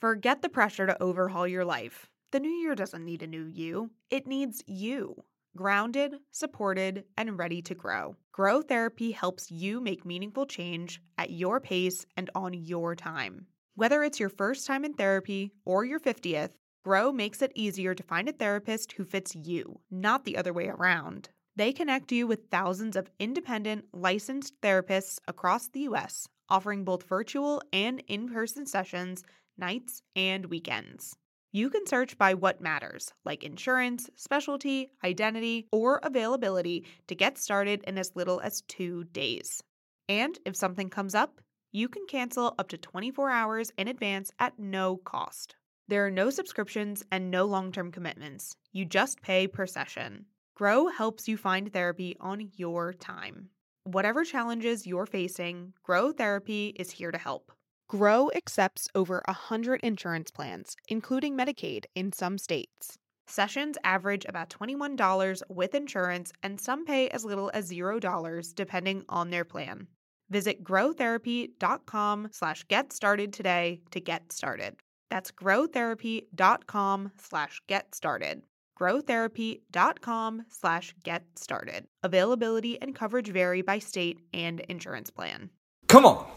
Forget the pressure to overhaul your life. The new year doesn't need a new you. It needs you. Grounded, supported, and ready to grow. Grow Therapy helps you make meaningful change at your pace and on your time. Whether it's your first time in therapy or your 50th, Grow makes it easier to find a therapist who fits you, not the other way around. They connect you with thousands of independent, licensed therapists across the U.S., offering both virtual and in-person sessions, nights and weekends. You can search by what matters, like insurance, specialty, identity, or availability to get started in as little as 2 days. And if something comes up, you can cancel up to 24 hours in advance at no cost. There are no subscriptions and no long-term commitments. You just pay per session. Grow helps you find therapy on your time. Whatever challenges you're facing, Grow Therapy is here to help. Grow accepts over 100 insurance plans, including Medicaid in some states. Sessions average about $21 with insurance, and some pay as little as $0 depending on their plan. Visit growtherapy.com/get started today to get started. That's growtherapy.com/get started. growtherapy.com/get started. Availability and coverage vary by state and insurance plan. Come on.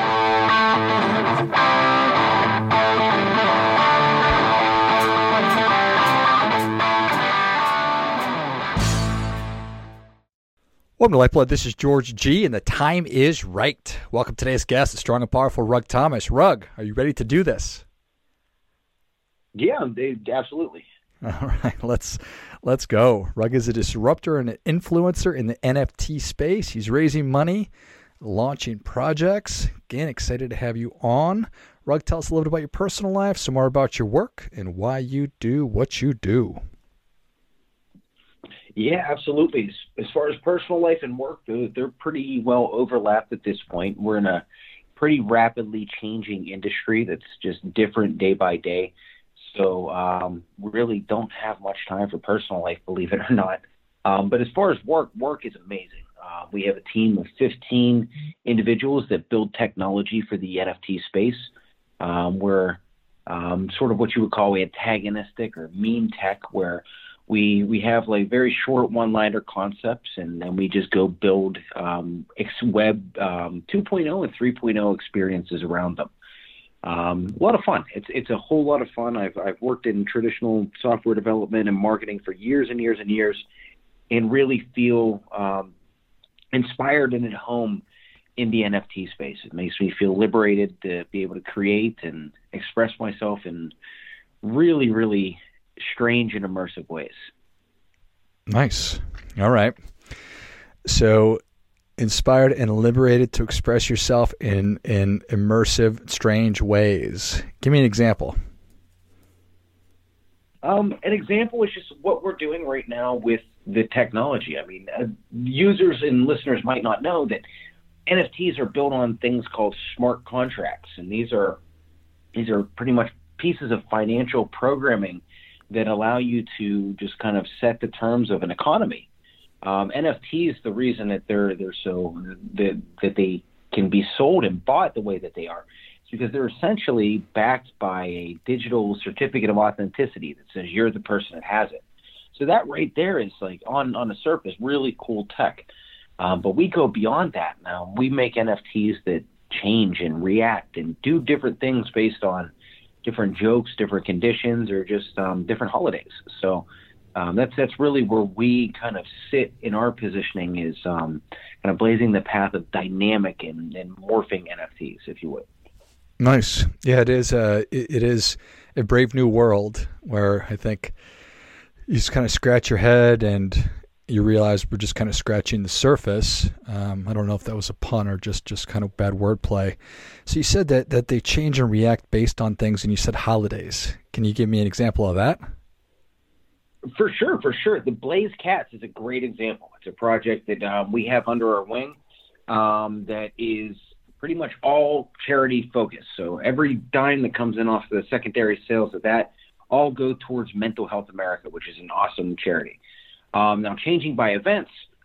Welcome to Lifeblood. This is George G, and the time is right. Welcome to today's guest, the strong and powerful Rug Thomas. Rug, are you ready to do this? Yeah, absolutely. All right, let's go. Rug is a disruptor and an influencer in the NFT space. He's raising money, launching projects. Again, excited to have you on. Rug, tell us a little bit about your personal life, some more about your work, and why you do what you do. Yeah, absolutely. As far as personal life and work, they're pretty well overlapped at this point. We're in a pretty rapidly changing industry that's just different day by day. So really don't have much time for personal life, believe it or not. But as far as work is amazing. We have a team of 15 individuals that build technology for the NFT space. We're sort of what you would call antagonistic or meme tech, where we have like very short one-liner concepts, and then we just go build web 2.0 and 3.0 experiences around them. A lot of fun. It's a whole lot of fun. I've worked in traditional software development and marketing for years and years and years, and really feel inspired and at home in the NFT space. It makes me feel liberated to be able to create and express myself in really, really strange and immersive ways. Nice. All right. So inspired and liberated to express yourself in immersive, strange ways. Give me an example. An example is just what we're doing right now with the technology. I mean, users and listeners might not know that NFTs are built on things called smart contracts, and these are pretty much pieces of financial programming that allow you to just kind of set the terms of an economy. NFTs, the reason that they're so that they can be sold and bought the way that they are, is because they're essentially backed by a digital certificate of authenticity that says you're the person that has it. So that right there is like on the surface really cool tech. But we go beyond that now. We make NFTs that change and react and do different things based on different jokes, different conditions, or just different holidays. So that's really where we kind of sit in our positioning, is kind of blazing the path of dynamic and morphing NFTs, if you would. Nice. Yeah, it is a brave new world where I think you just kind of scratch your head and you realize we're just kind of scratching the surface. I don't know if that was a pun or just kind of bad wordplay. So you said that they change and react based on things, and you said holidays. Can you give me an example of that? For sure. The Blaze Cats is a great example. It's a project that we have under our wing that is pretty much all charity focused. So every dime that comes in off the secondary sales of that all go towards Mental Health America, which is an awesome charity. Now, changing by events,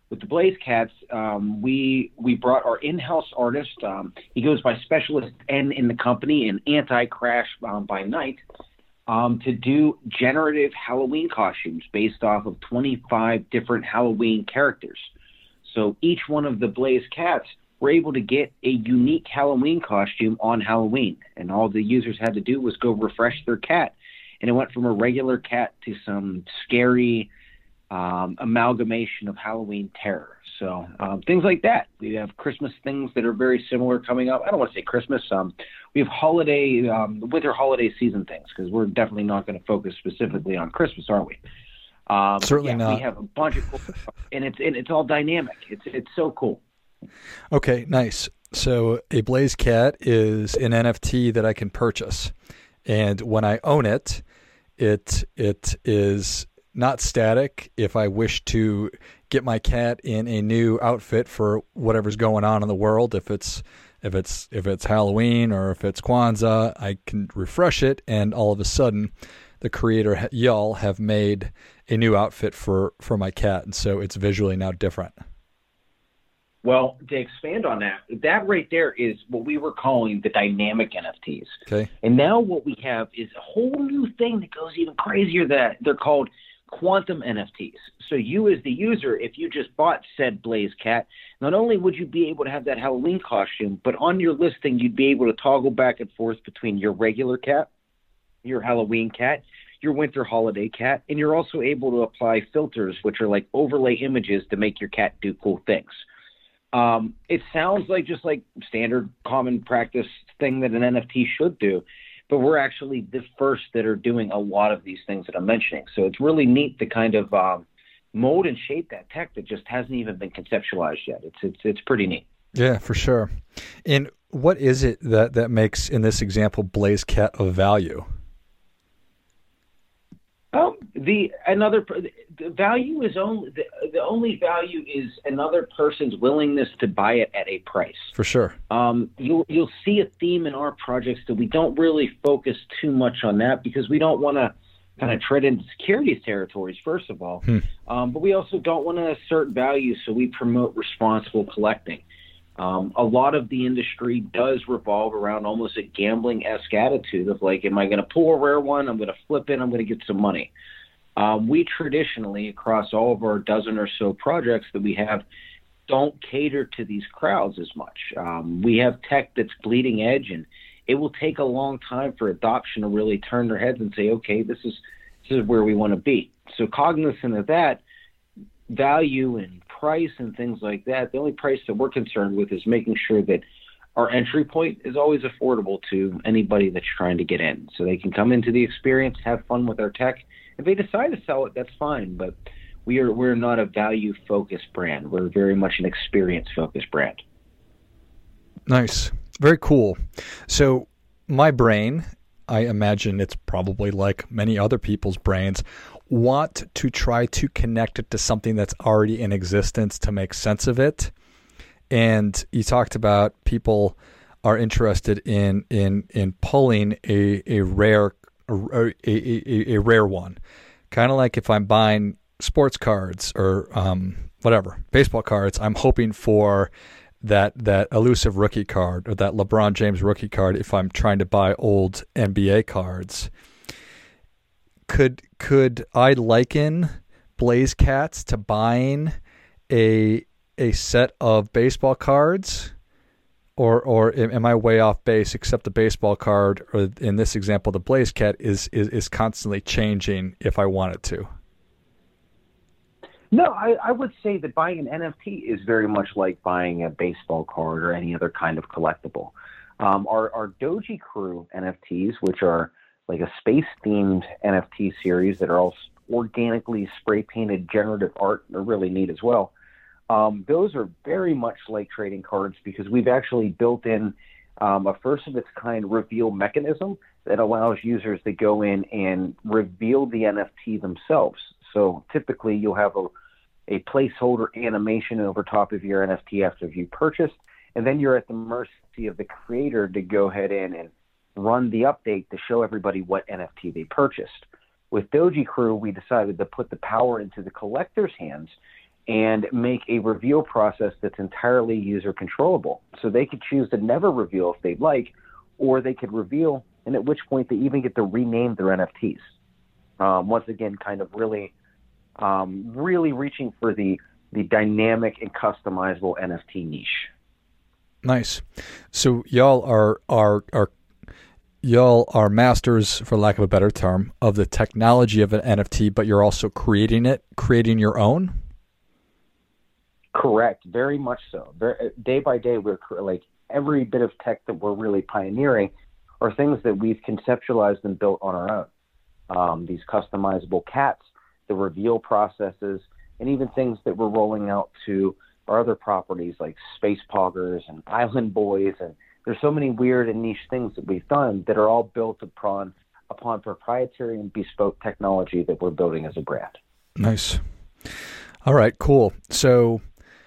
with the Blaze Cats, we brought our in-house artist. He goes by Specialist N in the company and Anti-Crash by night, to do generative Halloween costumes based off of 25 different Halloween characters. So each one of the Blaze Cats were able to get a unique Halloween costume on Halloween, and all the users had to do was go refresh their cat, and it went from a regular cat to some scary amalgamation of Halloween terror. So things like that. We have Christmas things that are very similar coming up. I don't want to say Christmas. We have winter holiday season things, because we're definitely not going to focus specifically on Christmas, are we? Certainly not. We have a bunch of cool stuff, and it's all dynamic. It's so cool. Okay, nice. So a Blaze Cat is an NFT that I can purchase, and when I own it, it is not static. If I wish to get my cat in a new outfit for whatever's going on in the world, if it's Halloween or if it's Kwanzaa, I can refresh it, and all of a sudden, the creator y'all have made a new outfit for my cat, and so it's visually now different. Well, to expand on that right there is what we were calling the dynamic NFTs. Okay. And now what we have is a whole new thing that goes even crazier, that they're called quantum NFTs. So you as the user, if you just bought said Blaze Cat, not only would you be able to have that Halloween costume, but on your listing, you'd be able to toggle back and forth between your regular cat, your Halloween cat, your winter holiday cat, and you're also able to apply filters, which are like overlay images to make your cat do cool things. It sounds like just like standard common practice thing that an NFT should do, but we're actually the first that are doing a lot of these things that I'm mentioning. So it's really neat to kind of mold and shape that tech that just hasn't even been conceptualized yet. It's pretty neat. Yeah, for sure. And what is it that makes, in this example, Blaze Cat of value? The value is the only value is another person's willingness to buy it at a price. For sure. You'll see a theme in our projects that we don't really focus too much on that, because we don't want to kind of tread into securities territories, first of all. But we also don't want to assert value, so we promote responsible collecting. A lot of the industry does revolve around almost a gambling-esque attitude of like, am I going to pull a rare one? I'm going to flip it. I'm going to get some money. We traditionally, across all of our dozen or so projects that we have, don't cater to these crowds as much. We have tech that's bleeding edge, and it will take a long time for adoption to really turn their heads and say, okay, this is where we want to be. So cognizant of that, value and price and things like that, the only price that we're concerned with is making sure that our entry point is always affordable to anybody that's trying to get in. So they can come into the experience, have fun with our tech. If they decide to sell it, that's fine, but we're not a value-focused brand. We're very much an experience-focused brand. Nice. Very cool. So my brain, I imagine it's probably like many other people's brains, want to try to connect it to something that's already in existence to make sense of it. And you talked about people are interested in pulling a rare one, kind of like if I'm buying sports cards or whatever, baseball cards, I'm hoping for that elusive rookie card or that LeBron James rookie card if I'm trying to buy old NBA cards. Could I liken Blaze Cats to buying a set of baseball cards? Or am I way off base, except the baseball card, or in this example, the Blaze Cat is constantly changing if I want it to? No, I would say that buying an NFT is very much like buying a baseball card or any other kind of collectible. Our Doji Crew NFTs, which are like a space-themed NFT series that are all organically spray-painted generative art, are really neat as well. Those are very much like trading cards because we've actually built in a first-of-its-kind reveal mechanism that allows users to go in and reveal the NFT themselves. So typically you'll have a placeholder animation over top of your NFT after you purchased, and then you're at the mercy of the creator to go ahead and run the update to show everybody what NFT they purchased. With Doji Crew, we decided to put the power into the collector's hands and make a reveal process that's entirely user controllable. So they could choose to never reveal if they'd like, or they could reveal, and at which point they even get to rename their NFTs. Once again, kind of really reaching for the dynamic and customizable NFT niche. Nice. So y'all are masters, for lack of a better term, of the technology of an NFT, but you're also creating your own? Correct. Very much so. Day by day, we're like every bit of tech that we're really pioneering are things that we've conceptualized and built on our own. These customizable cats, the reveal processes, and even things that we're rolling out to our other properties like Space Poggers and Island Boys. And there's so many weird and niche things that we've done that are all built upon proprietary and bespoke technology that we're building as a brand. Nice. All right, cool. So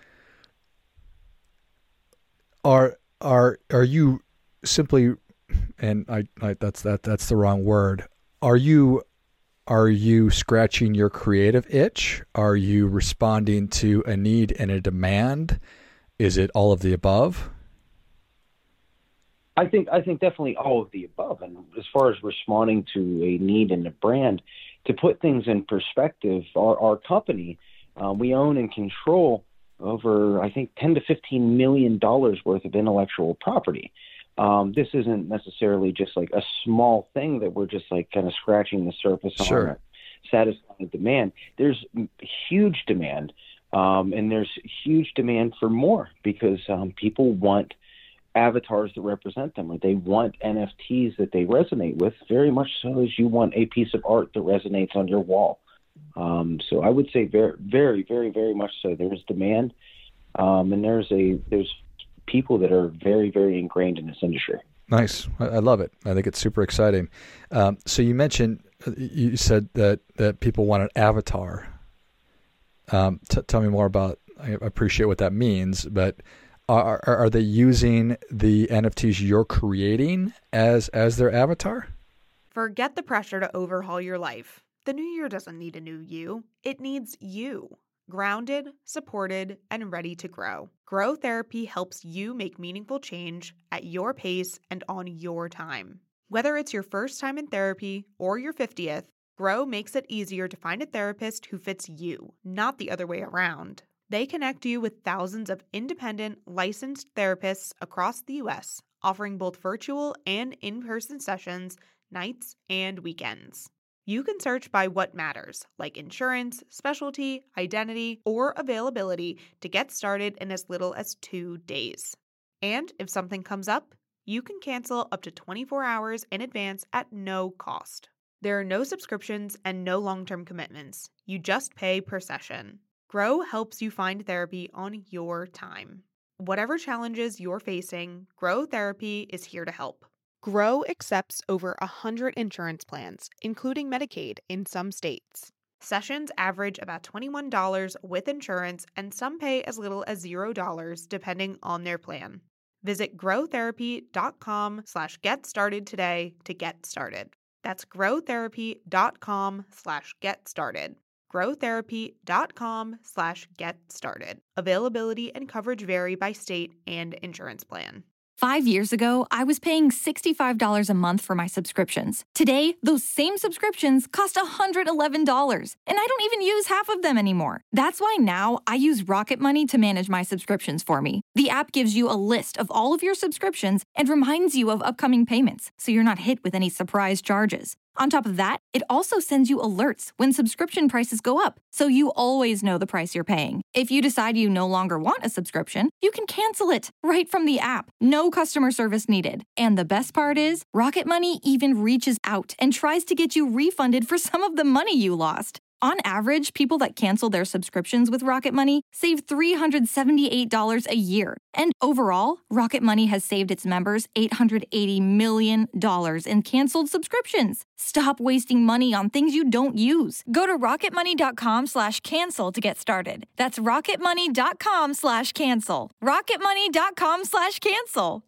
are you simply, and I that's the wrong word. Are you scratching your creative itch? Are you responding to a need and a demand? Is it all of the above? I think definitely all of the above. And as far as responding to a need in a brand, to put things in perspective, our company, we own and control over, I think, $10 to $15 million worth of intellectual property. This isn't necessarily just like a small thing that we're just like kind of scratching the surface Sure. on, satisfying demand. There's huge demand, and there's huge demand for more because people want avatars that represent them, or they want NFTs that they resonate with, very much so as you want a piece of art that resonates on your wall. So I would say very, very, very, very much so. There's demand, and there's people that are very, very ingrained in this industry. Nice. I love it. I think it's super exciting. So you said that people want an avatar. Tell me more about, I appreciate what that means, but are they using the NFTs you're creating as their avatar? Forget the pressure to overhaul your life. The new year doesn't need a new you. It needs you. Grounded, supported, and ready to grow. Grow Therapy helps you make meaningful change at your pace and on your time. Whether it's your first time in therapy or your 50th, Grow makes it easier to find a therapist who fits you, not the other way around. They connect you with thousands of independent, licensed therapists across the U.S., offering both virtual and in-person sessions, nights and weekends. You can search by what matters, like insurance, specialty, identity, or availability to get started in as little as 2 days. And if something comes up, you can cancel up to 24 hours in advance at no cost. There are no subscriptions and no long-term commitments. You just pay per session. Grow helps you find therapy on your time. Whatever challenges you're facing, Grow Therapy is here to help. Grow accepts over 100 insurance plans, including Medicaid in some states. Sessions average about $21 with insurance, and some pay as little as $0 depending on their plan. Visit growtherapy.com/get started today to get started. That's growtherapy.com/get started. growtherapy.com/get started. Availability and coverage vary by state and insurance plan. 5 years ago, I was paying $65 a month for my subscriptions. Today, those same subscriptions cost $111, and I don't even use half of them anymore. That's why now I use Rocket Money to manage my subscriptions for me. The app gives you a list of all of your subscriptions and reminds you of upcoming payments, so you're not hit with any surprise charges. On top of that, it also sends you alerts when subscription prices go up, so you always know the price you're paying. If you decide you no longer want a subscription, you can cancel it right from the app. No customer service needed. And the best part is, Rocket Money even reaches out and tries to get you refunded for some of the money you lost. On average, people that cancel their subscriptions with Rocket Money save $378 a year. And overall, Rocket Money has saved its members $880 million in canceled subscriptions. Stop wasting money on things you don't use. Go to rocketmoney.com/cancel to get started. That's rocketmoney.com/cancel. rocketmoney.com/cancel.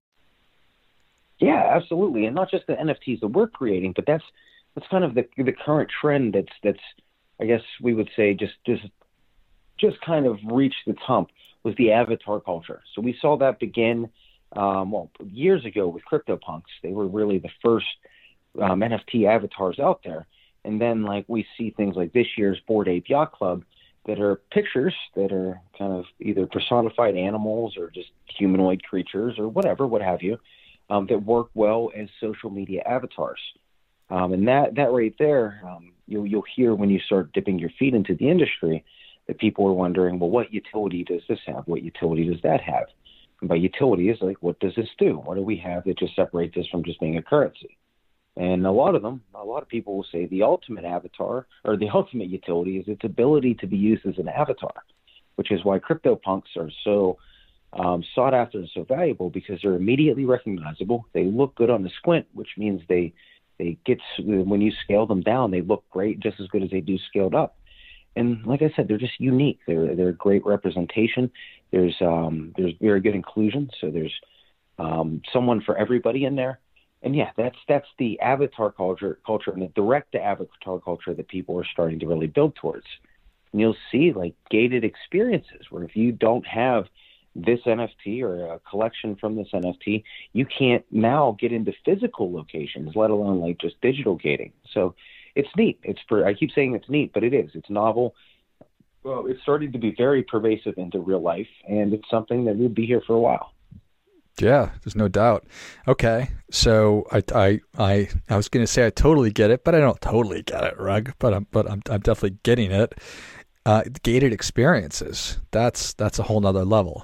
Yeah, absolutely. And not just the NFTs that we're creating, but that's kind of the current trend that's I guess we would say just just kind of reached its hump was the avatar culture. So we saw that begin, years ago with CryptoPunks. They were really the first NFT avatars out there. And then like we see things like this year's Bored Ape Yacht Club that are pictures that are kind of either personified animals or just humanoid creatures or whatever, what have you, that work well as social media avatars. And that right there, you'll hear when you start dipping your feet into the industry that people are wondering, well, what utility does this have? What utility does that have? And by utility is like, what does this do? What do we have that just separates this from just being a currency? And a lot of people will say the ultimate avatar or the ultimate utility is its ability to be used as an avatar, which is why CryptoPunks are so sought after and so valuable, because they're immediately recognizable. They look good on the squint, which means they get, when you scale them down, they look great, just as good as they do scaled up. And like I said, they're just unique. They're a great representation. There's very good inclusion. So there's someone for everybody in there. And yeah, that's the avatar culture and the direct to avatar culture that people are starting to really build towards. And you'll see like gated experiences where if you don't have this NFT or a collection from this NFT, you can't now get into physical locations, let alone like just digital gating. So it's neat. I keep saying it's neat, but it is. It's novel. Well, it's starting to be very pervasive into real life, and it's something that will be here for a while. Yeah, there's no doubt. Okay, so I was going to say I totally get it, but I don't totally get it, Rug. But I'm definitely getting it. Gated experiences. That's a whole nother level.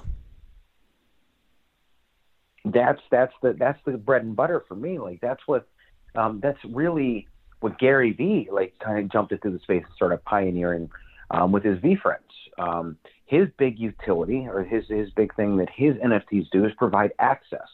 That's the bread and butter for me. Like that's really what Gary Vee like kind of jumped into the space and started pioneering with his VeeFriends. His big utility or his big thing that his NFTs do is provide access.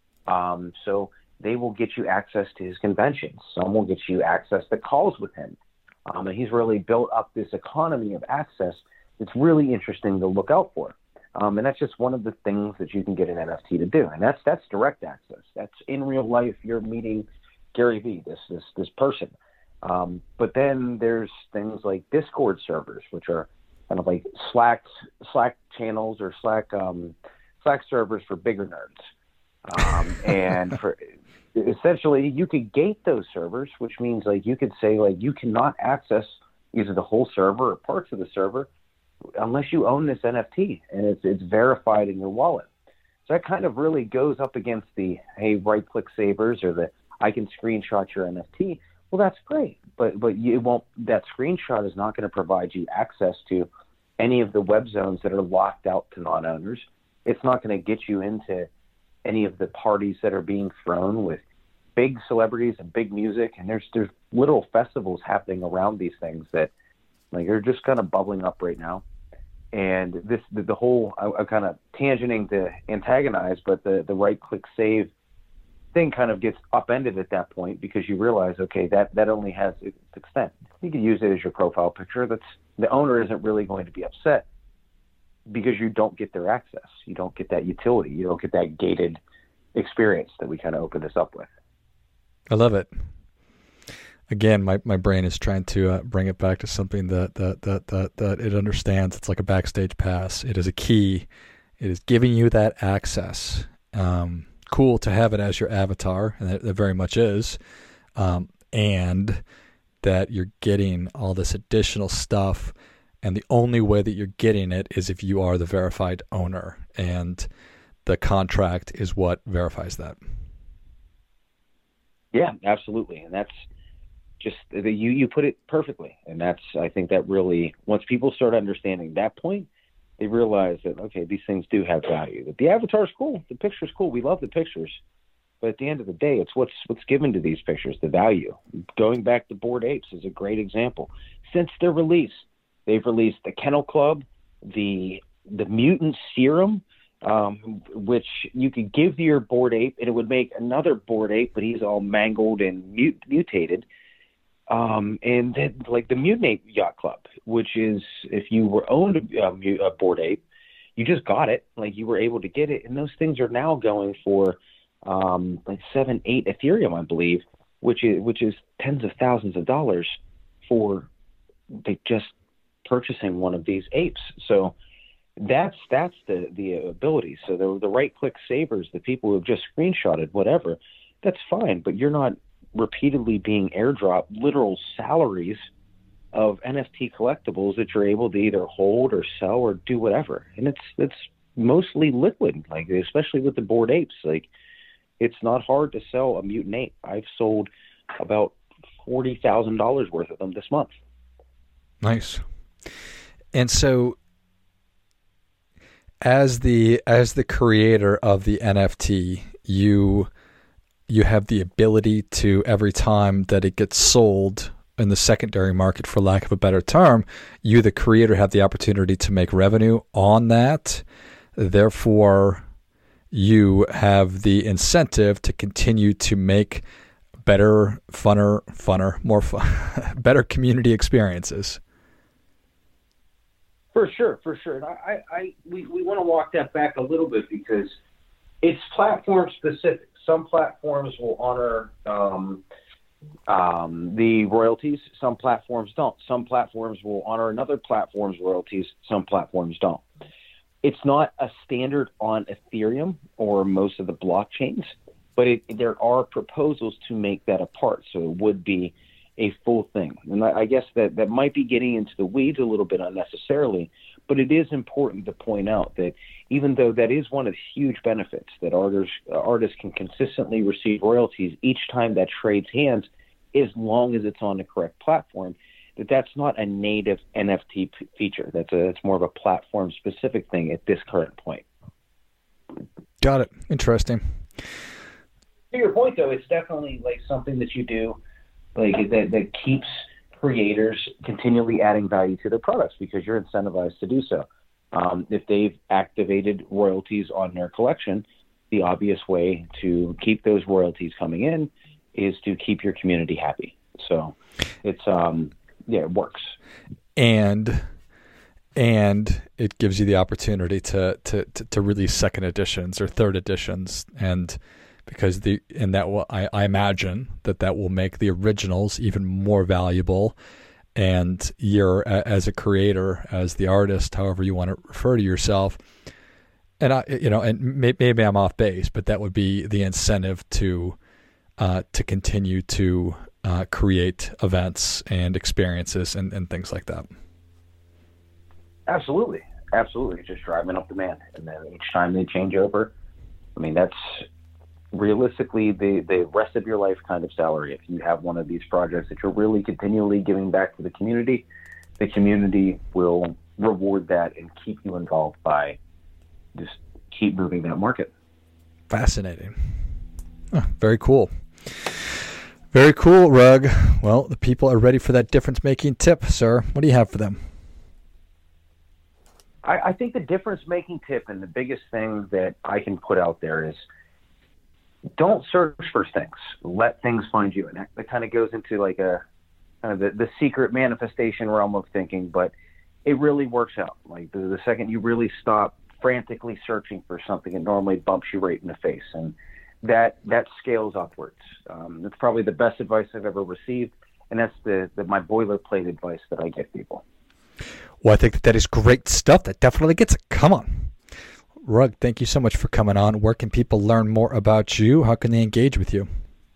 So they will get you access to his conventions. Some will get you access to calls with him. And he's really built up this economy of access that's really interesting to look out for. And that's just one of the things that you can get an NFT to do. And that's direct access. That's in real life. You're meeting Gary Vee, this person. But then there's things like Discord servers, which are kind of like Slack channels or Slack servers for bigger nerds. And for essentially, you could gate those servers, which means like you could say like you cannot access either the whole server or parts of the server unless you own this NFT and it's verified in your wallet. So that kind of really goes up against the hey, right-click savers or the I can screenshot your NFT. Well, that's great, but you won't. That screenshot is not going to provide you access to any of the web zones that are locked out to non-owners. It's not going to get you into any of the parties that are being thrown with big celebrities and big music. And there's little festivals happening around these things that like are just kind of bubbling up right now. And the whole I'm kind of tangenting to antagonize, but the right-click save thing kind of gets upended at that point because you realize, okay, that only has its extent. You can use it as your profile picture. The owner isn't really going to be upset because you don't get their access. You don't get that utility. You don't get that gated experience that we kind of open this up with. I love it. Again, my brain is trying to bring it back to something that it understands. It's like a backstage pass. It is a key. It is giving you that access. Cool to have it as your avatar, and it very much is, and that you're getting all this additional stuff, and the only way that you're getting it is if you are the verified owner, and the contract is what verifies that. Yeah, absolutely, and that's just you put it perfectly, and I think that really once people start understanding that point, they realize that, okay, these things do have value. That the avatar's cool, the picture's cool, we love the pictures, but at the end of the day, it's what's given to these pictures, the value. Going back to Bored Apes is a great example. Since their release, they've released the Kennel Club, the Mutant Serum, which you could give to your Bored Ape, and it would make another Bored Ape, but he's all mangled and mutated. And then like the Mutant Ape Yacht Club, which is if you were owned a Bored Ape, you just got it, like you were able to get it. And those things are now going for like 7-8 Ethereum, I believe, which is tens of thousands of dollars for just purchasing one of these apes. So that's the ability. So the right click savers, the people who have just screenshotted whatever, that's fine, but you're not repeatedly being airdropped literal salaries of NFT collectibles that you're able to either hold or sell or do whatever. And it's mostly liquid, like especially with the Bored Apes. Like, it's not hard to sell a mutant ape. I've sold about $40,000 worth of them this month. Nice. And so as the creator of the NFT, you have the ability to, every time that it gets sold in the secondary market, for lack of a better term, you, the creator, have the opportunity to make revenue on that. Therefore, you have the incentive to continue to make better, more fun, better community experiences. For sure. And we want to walk that back a little bit because it's platform specific. Some platforms will honor the royalties. Some platforms don't. Some platforms will honor another platform's royalties. Some platforms don't. It's not a standard on Ethereum or most of the blockchains, but there are proposals to make that a part. So it would be a full thing. And I guess that might be getting into the weeds a little bit unnecessarily, but it is important to point out that even though that is one of the huge benefits, that artists can consistently receive royalties each time that trades hands, as long as it's on the correct platform, that's not a native NFT feature. It's more of a platform specific thing at this current point. Got it. Interesting. To your point, though, it's definitely like something that you do, like that keeps creators continually adding value to their products because you're incentivized to do so. If they've activated royalties on their collection, the obvious way to keep those royalties coming in is to keep your community happy. So it's it works. And it gives you the opportunity to release second editions or third editions, and because I imagine that will make the originals even more valuable. And you're, as a creator, as the artist, however you want to refer to yourself, and maybe I'm off base, but that would be the incentive to continue to create events and experiences and things like that. Absolutely. Just driving up demand. And then each time they change over, I mean, that's realistically the rest of your life kind of salary. If you have one of these projects that you're really continually giving back to the community will reward that and keep you involved by just keep moving that market. Fascinating. Oh, very cool. Very cool, Rug. Well, the people are ready for that difference-making tip, sir. What do you have for them? I think the difference-making tip and the biggest thing that I can put out there is don't search for things. Let things find you. And that kind of goes into like a kind of the secret manifestation realm of thinking, but it really works out. Like the second you really stop frantically searching for something, it normally bumps you right in the face. And that scales upwards. That's probably the best advice I've ever received, and that's my boilerplate advice that I give people. Well, I think that is great stuff. That definitely gets it. Come on. Rug, thank you so much for coming on. Where can people learn more about you? How can they engage with you?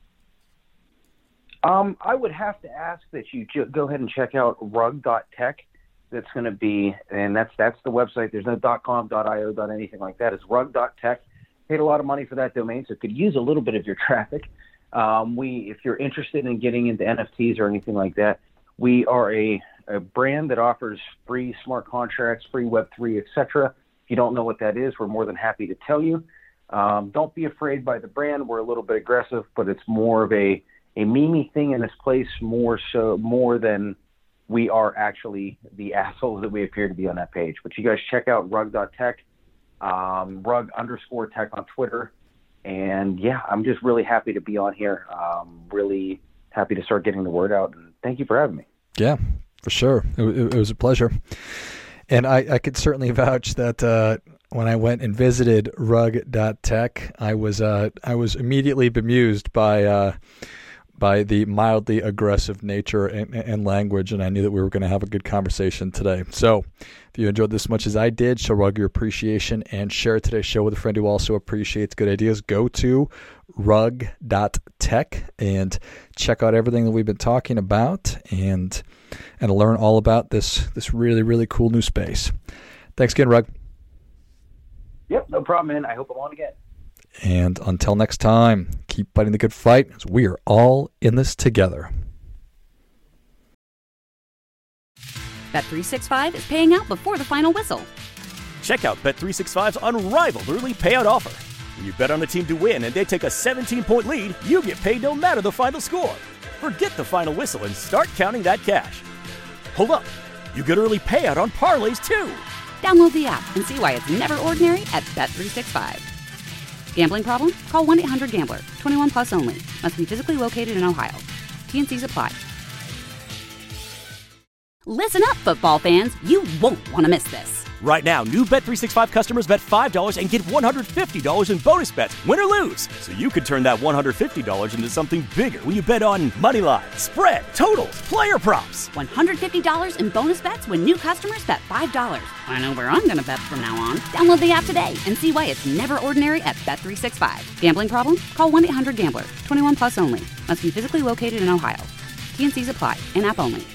I would have to ask that you go ahead and check out rug.tech. That's going to be, and that's the website. There's no .com, .io, anything like that. It's rug.tech. Paid a lot of money for that domain, so it could use a little bit of your traffic. If you're interested in getting into NFTs or anything like that, we are a brand that offers free smart contracts, free Web3, etc. If you don't know what that is, we're more than happy to tell you. Don't be afraid by the brand. We're a little bit aggressive, but it's more of a meme thing in this place, more than we are actually the assholes that we appear to be on that page. But you guys check out rug.tech, rug_tech on Twitter. And yeah, I'm just really happy to be on here. Really happy to start getting the word out. And thank you for having me. Yeah, for sure. It was a pleasure. And I could certainly vouch that when I went and visited rug.tech, I was immediately bemused by by the mildly aggressive nature and language, and I knew that we were going to have a good conversation today. So if you enjoyed this as much as I did, show Rug your appreciation and share today's show with a friend who also appreciates good ideas. Go to rug.tech and check out everything that we've been talking about and learn all about this really, really cool new space. Thanks again, Rug. Yep, no problem, man. I hope I'm on again. And until next time, keep fighting the good fight, as we are all in this together. Bet365 is paying out before the final whistle. Check out Bet365's unrivaled early payout offer. When you bet on a team to win and they take a 17-point lead, you get paid no matter the final score. Forget the final whistle and start counting that cash. Hold up. You get early payout on parlays, too. Download the app and see why it's never ordinary at Bet365. Gambling problem? Call 1-800-GAMBLER. 21 plus only. Must be physically located in Ohio. T&Cs apply. Listen up, football fans. You won't want to miss this. Right now, new Bet365 customers bet $5 and get $150 in bonus bets, win or lose. So you could turn that $150 into something bigger when you bet on money line, spread, totals, player props. $150 in bonus bets when new customers bet $5. I know where I'm going to bet from now on. Download the app today and see why it's never ordinary at Bet365. Gambling problem? Call 1-800-GAMBLER. 21 plus only. Must be physically located in Ohio. T&Cs apply. In-app only.